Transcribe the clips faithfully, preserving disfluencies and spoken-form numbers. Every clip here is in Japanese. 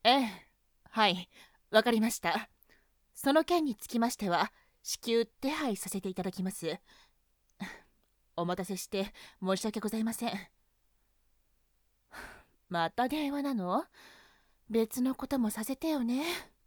ええ、はい、わかりました。その件につきましては、至急手配させていただきます。お待たせして申し訳ございません。また電話なの？別のこともさせてよね。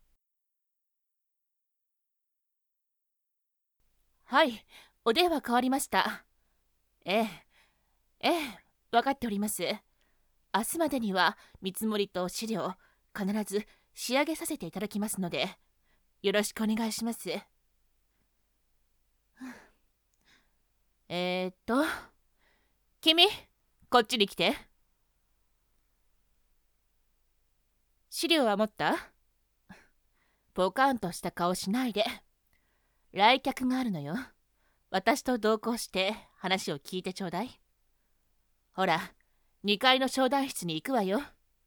はい、お電話変わりました。ええ、ええ、分かっております。明日までには見積もりと資料、必ず仕上げさせていただきますので、よろしくお願いします。えーっと、君、こっちに来て。資料は持った？ポカンとした顔しないで。来客があるのよ。私と同行して話を聞いてちょうだい。ほら、にかいの商談室に行くわよ。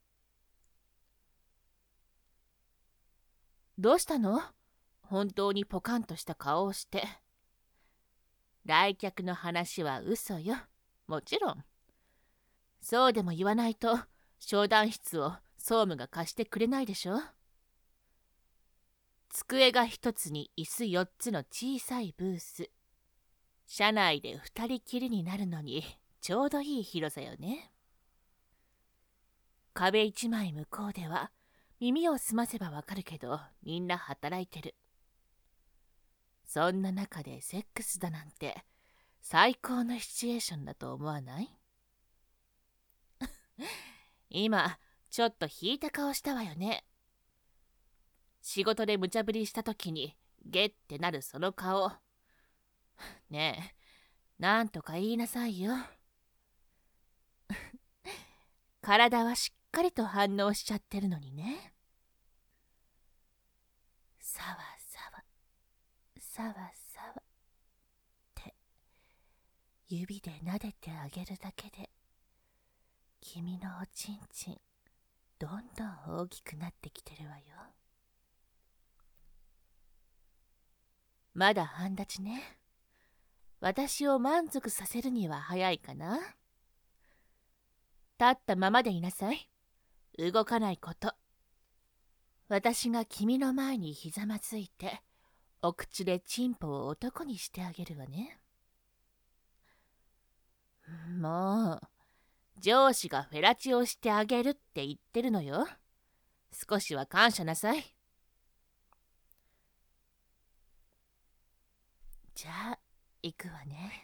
どうしたの？本当にポカンとした顔をして。来客の話は嘘よ。もちろん。そうでも言わないと、商談室を総務が貸してくれないでしょ。机が一つに椅子四つの小さいブース。車内で二人きりになるのにちょうどいい広さよね。壁一枚向こうでは耳を澄ませばわかるけど、みんな働いてる。そんな中でセックスだなんて最高のシチュエーションだと思わない？今ちょっと引いた顔したわよね。仕事で無茶ぶりした時にゲッてなるその顔。ねえ、なんとか言いなさいよ。体はしっかりと反応しちゃってるのにね。さわさわ、さわさわって指で撫でてあげるだけで、君のおちんちんどんどん大きくなってきてるわよ。まだ半立ちね。私を満足させるには早いかな。立ったままでいなさい。動かないこと。私が君の前にひざまずいて、お口でチンポを男にしてあげるわね。もう、上司がフェラチオしてあげるって言ってるのよ。少しは感謝なさい。じゃあ、行くわね。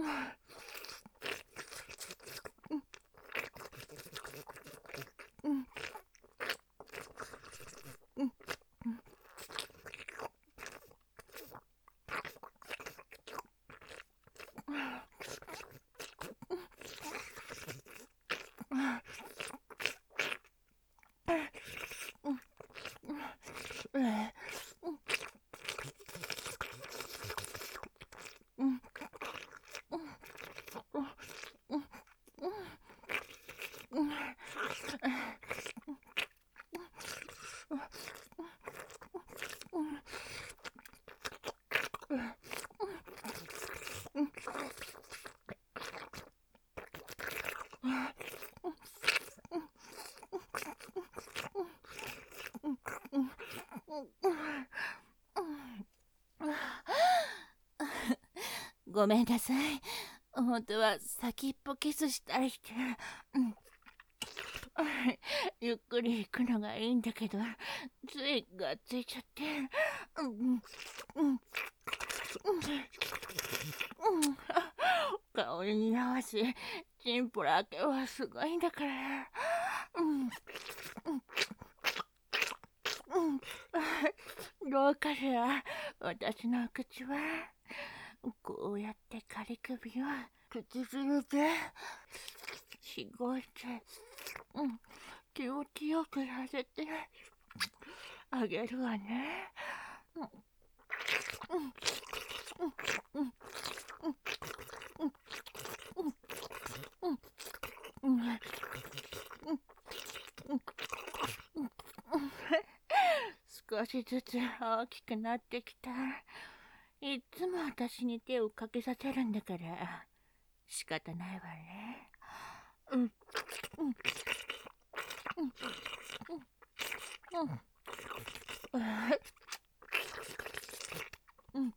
ごめんなさい。本当は先っぽキスしたりして、うん、ゆっくり行くのがいいんだけど、ついがっついちゃって、うんうんうん、顔に似合わせチンポラ開けはすごいんだから、うんうんうん、どうかしら。私の口はこうやって仮首を唇でしごいて、うん、気持ちよくさせてあげるわね。うんうんうんうんうんうん少しずつ大きくなってきた。いつも私に手をかけさせるんだから仕方ないわね。うんうんうんうんうん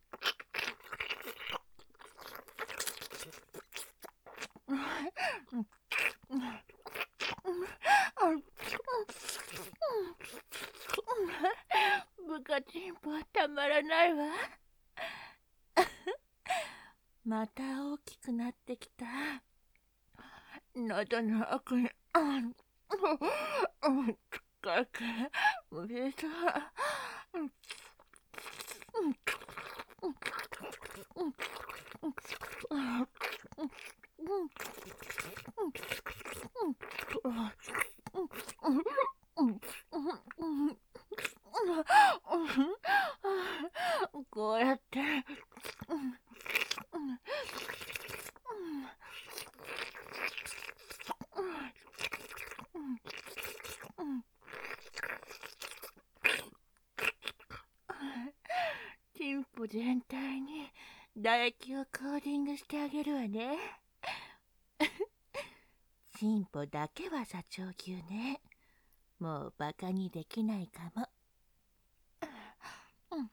部下チンポはたまらないわ。また大きくなってきた。喉の奥に深く水がこうやってチンポ全体に唾液をコーティングしてあげるわね。チンポだけは座長級ね。もうバカにできないかも。うん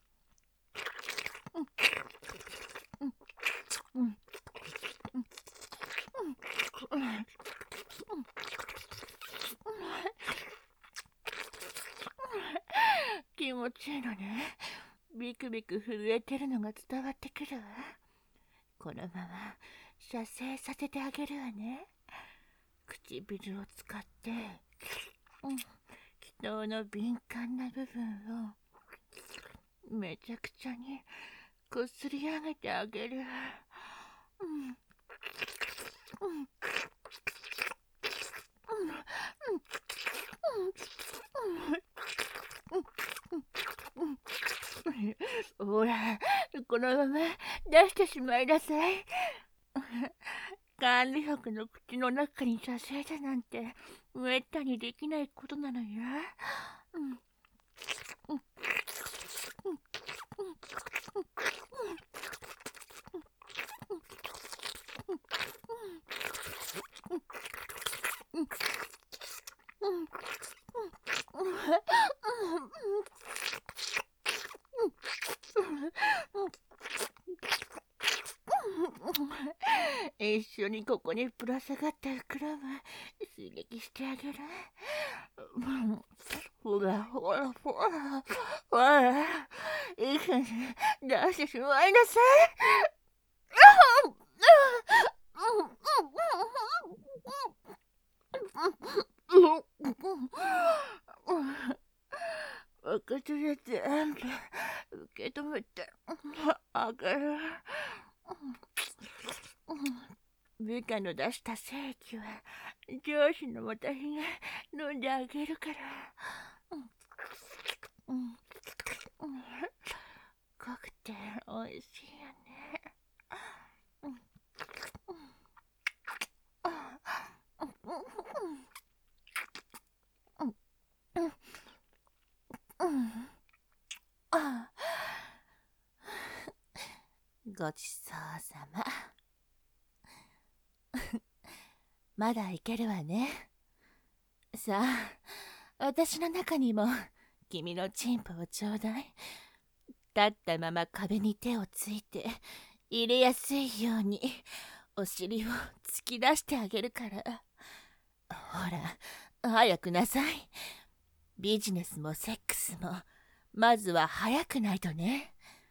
うんうんうん気持ちいいのね。ビクビク震えてるのが伝わってくるわ。このまま射精させてあげるわね。唇を使って、うん、人の敏感な部分をめちゃくちゃにこすり上げてあげる。うんうんほら、このまま出してしまいなさい。管理職の口の中に射精だなんてめったにできないことなのよ。うん一緒にここにぶら下がった袋も刺激してあげる。ほらほらほらほら、いい感じ出してしまいなさい。 事で全部受け止めてあげる。部下の出した正規は上司の私が飲んであげるから。濃くておいしいよね。ごちそうさま。まだいけるわね。さあ、私の中にも君のチンポをちょうだい。立ったまま壁に手をついて入れやすいようにお尻を突き出してあげるから。ほら、早くなさい。ビジネスもセックスもまずは早くないとね。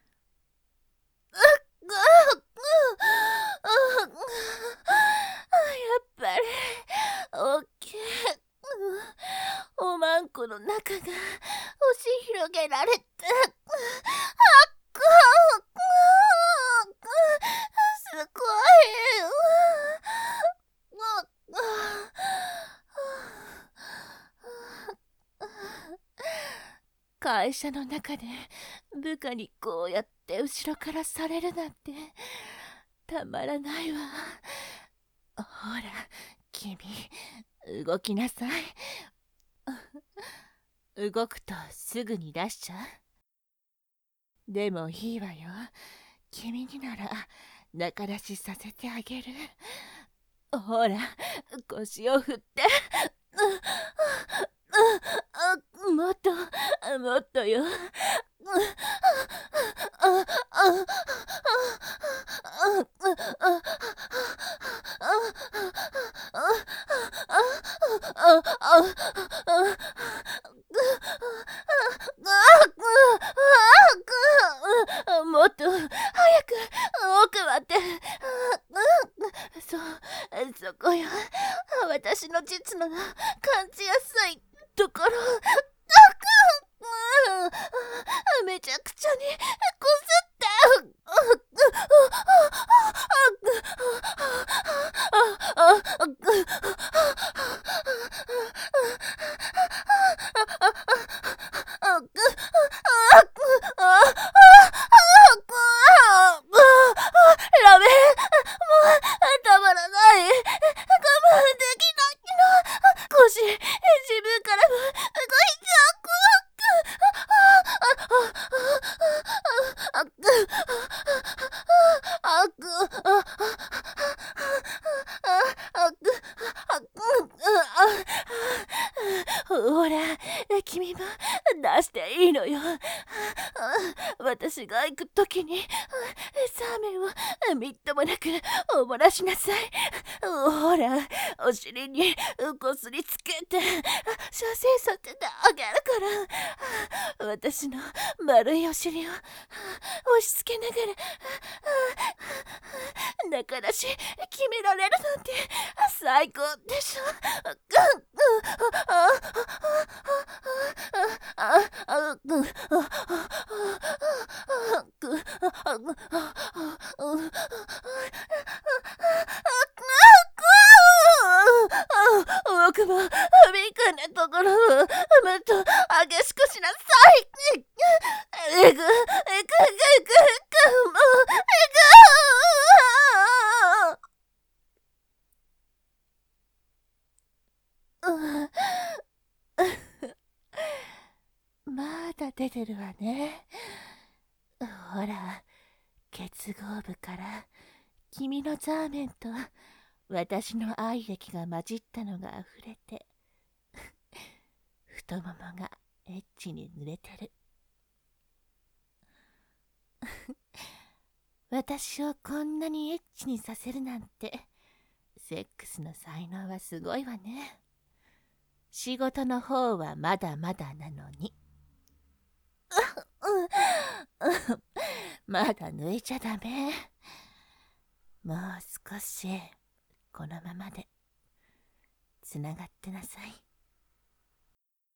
やっぱり大きい。おまんこの中が押し広げられて、すごい。会社の中で部下にこうやって後ろからされるなんてたまらないわ。ほら、君、動きなさい。動くとすぐに出しちゃう。でもいいわよ。君になら中出しさせてあげる。ほら、腰を振って。もっと、もっとよ。もっと早く奥まで。そう、そこよ。私の実の感じやすいところ。めちゃくちゃにこすって。ダメ、もうたまらない。我慢できないの。腰、自分からも動いちゃう。ほら、君も出していいのよ。私が行くときにサーメンをみっともなくお漏らしなさい。ほら、お尻にこすりつけて射精させてあげるから。私の丸いお尻を押し付けながら中出し決められるなんて最高でしょ。僕もビッグなところをもっと激しくしなさい。えぐえぐえぐえぐもうえぐまだ出てるわね。ほら、結合部から君のザーメンと私の愛液が混じったのがあふれて太ももがエッチに濡れてる。私をこんなにエッチにさせるなんて、セックスの才能はすごいわね。仕事の方はまだまだなのに。まだ抜いちゃダメ。もう少しこのままでつながってなさい。